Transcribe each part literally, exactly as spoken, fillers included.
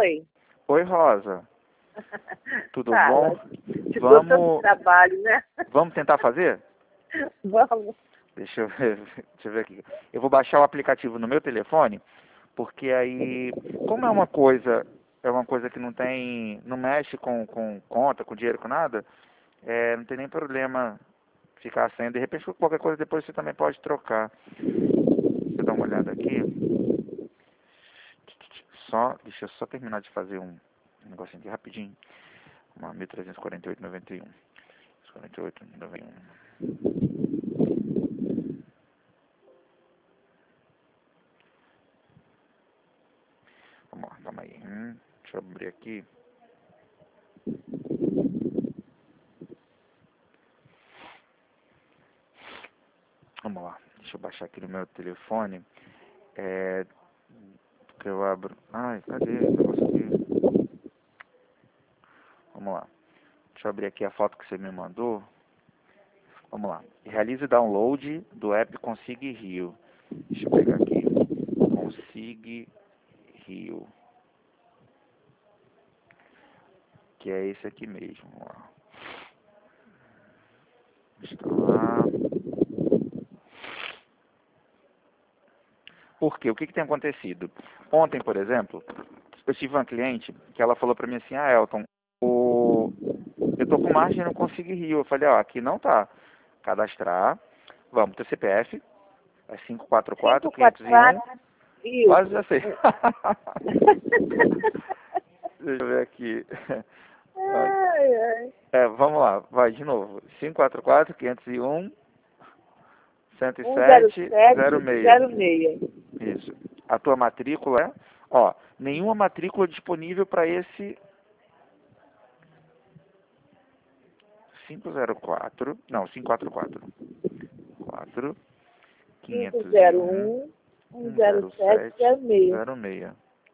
Oi. Oi, Rosa. Tudo Fala. bom? Ficou Vamos, tanto trabalho, né? vamos tentar fazer? Vamos. Deixa eu ver, deixa eu ver aqui. Eu vou baixar o aplicativo no meu telefone, porque aí, como é uma coisa, é uma coisa que não tem, não mexe com, com conta, com dinheiro, com nada, é, não tem nem problema ficar sem. De repente, qualquer coisa depois você também pode trocar. Deixa eu dar uma olhada aqui. Só, deixa eu só terminar de fazer um, um negocinho aqui rapidinho. Uma mil trezentos e quarenta e oito, noventa e um. quarenta e oito, noventa e um. Vamos lá, calma aí. Hum, deixa eu abrir aqui. Vamos lá. Deixa eu baixar aqui no meu telefone. É... Que eu abro. Ai, cadê esse negócio aqui? Vamos lá. Deixa eu abrir aqui a foto que você me mandou. Vamos lá. Realize o download do app Consigue Rio. Deixa eu pegar aqui. Consigue Rio. Que é esse aqui mesmo. Ó. Está lá. Por quê? O que, que tem acontecido? Ontem, por exemplo, eu tive uma cliente que ela falou pra mim assim, ah, Elton, o... eu tô com margem, não consigo rir. Eu falei, ó, aqui não tá. Cadastrar. Vamos, teu C P F. É cinco quatro quatro, quinhentos e um. Isso. Quase já sei. Deixa eu ver aqui. Ai, ai. É, vamos lá, vai de novo. cinco quatro quatro, quinhentos e um, cento e um zero sete, sete zero seis. zero seis. Isso. A tua matrícula é? Ó, nenhuma matrícula disponível para esse cinco zero quatro, não, cinco quatro quatro. quatro, cinco quinhentos e zero um, um, um zero sete zero seis. zero seis.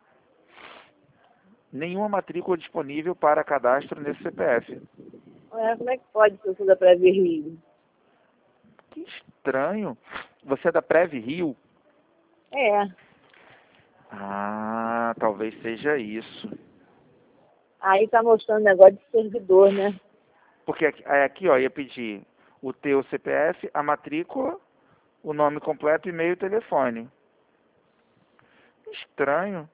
Nenhuma matrícula disponível para cadastro nesse C P F. Ué, como é que pode ser isso da Preve Rio? Que estranho. Você é da Prev Rio? É. Ah, talvez seja isso. Aí tá mostrando negócio de servidor, né? Porque aqui, aí aqui, ó, ia pedir o teu C P F, a matrícula, o nome completo, e-mail e telefone. Estranho.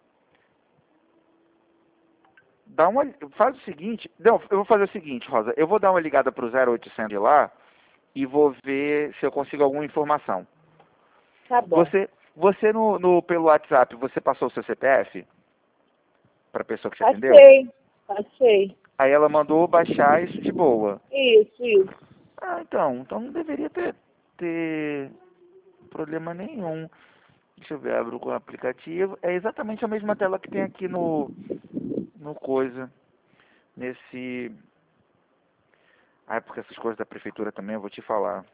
Dá uma, faz o seguinte, não, eu vou fazer o seguinte, Rosa, eu vou dar uma ligada pro zero oitocentos de lá e vou ver se eu consigo alguma informação. Tá bom. Você, você no, no pelo WhatsApp, você passou o seu C P F para a pessoa que te atendeu? Passei. Passei. Aí ela mandou baixar isso de boa. Isso, isso. Ah, então, então não deveria ter, ter problema nenhum. Deixa eu ver, abro com o aplicativo. É exatamente a mesma tela que tem aqui no, no coisa. Nesse... Ah, é porque essas coisas da prefeitura também eu vou te falar.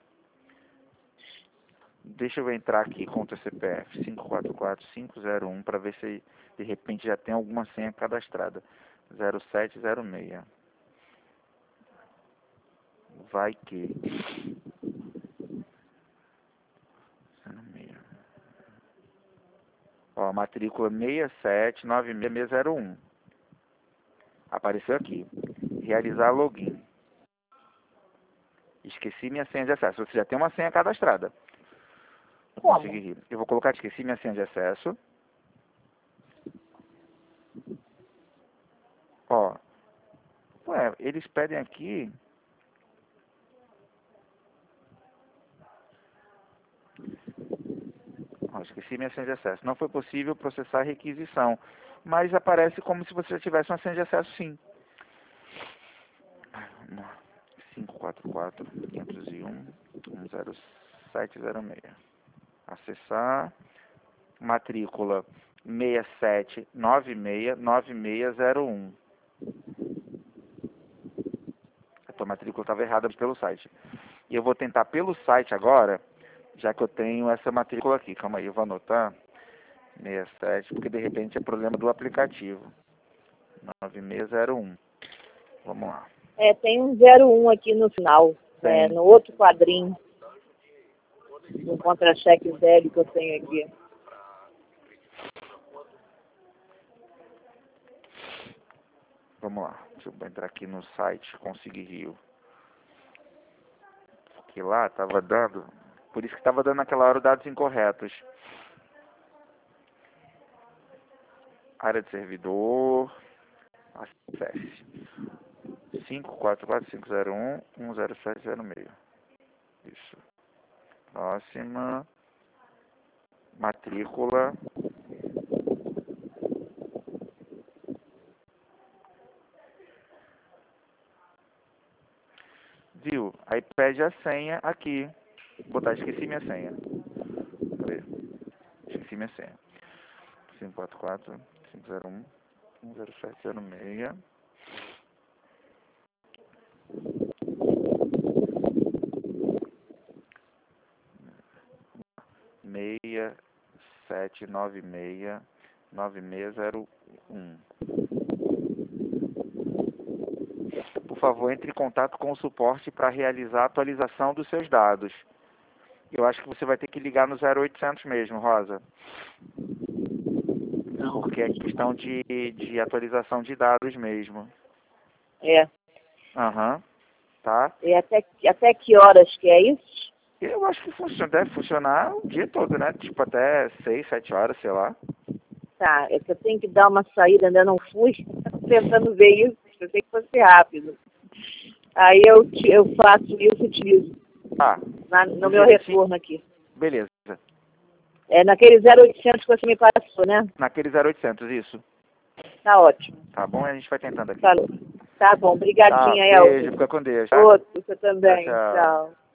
Deixa eu entrar aqui com o teu C P F cinco quatro quatro, cinco zero um para ver se de repente já tem alguma senha cadastrada. zero sete zero seis. Vai que... zero seis. Ó, matrícula seis sete nove seis zero um. Apareceu aqui. Realizar login. Esqueci minha senha de acesso. Você já tem uma senha cadastrada. Não Como? consegui rir. Eu vou colocar esqueci minha senha de acesso. Ó. Ué, eles pedem aqui... Ó, esqueci minha senha de acesso. Não foi possível processar requisição. Mas aparece como se você já tivesse uma senha de acesso, sim. cinco quatro quatro, quinhentos e um, um zero sete zero seis. Acessar. Matrícula seis sete nove seis nove seis zero um. A tua matrícula estava errada pelo site. E eu vou tentar pelo site agora, já que eu tenho essa matrícula aqui. Calma aí, eu vou anotar. seis sete, porque de repente é problema do aplicativo. nove seis zero um. Vamos lá. É, tem um zero um aqui no final. É, Tem. no outro quadrinho. No contra-cheque velho que eu tenho aqui. Vamos lá. Deixa eu entrar aqui no site Consegui Rio. Porque lá tava dando... Por isso que tava dando naquela hora dados incorretos. Área de servidor. Acesse. cinco quatro quatro cinco zero um um zero sete zero seis. Isso. Próxima. Matrícula. Viu? Aí pede a senha aqui. Vou botar, esqueci minha senha. Cadê? Esqueci minha senha. cinco quatro quatro cinco zero um um zero sete zero seis. Meia sete nove seis nove seis zero um. Por favor, entre em contato com o suporte para realizar a atualização dos seus dados. Eu acho que você vai ter que ligar no zero oitocentos mesmo, Rosa. Não. Porque é questão de, de atualização de dados mesmo. É. Aham. Uhum. Tá? E até, até que horas que é isso? Eu acho que funciona, deve funcionar o dia todo, né? Tipo até seis, sete horas, sei lá. Tá, é que eu tenho que dar uma saída, ainda não fui. Tentando ver isso, pensei que fosse rápido. Aí eu, eu faço isso e utilizo. Ah, na, no meu retorno aqui. Beleza. É naquele zero oitocentos que você me passou, né? Naquele zero oitocentos, isso. Tá ótimo. Tá bom? A gente vai tentando aqui. Falou. Tá bom, obrigadinha, tá, Elton. beijo, fica com Deus. Tá? Outro, você também. Tchau, tchau. Tchau.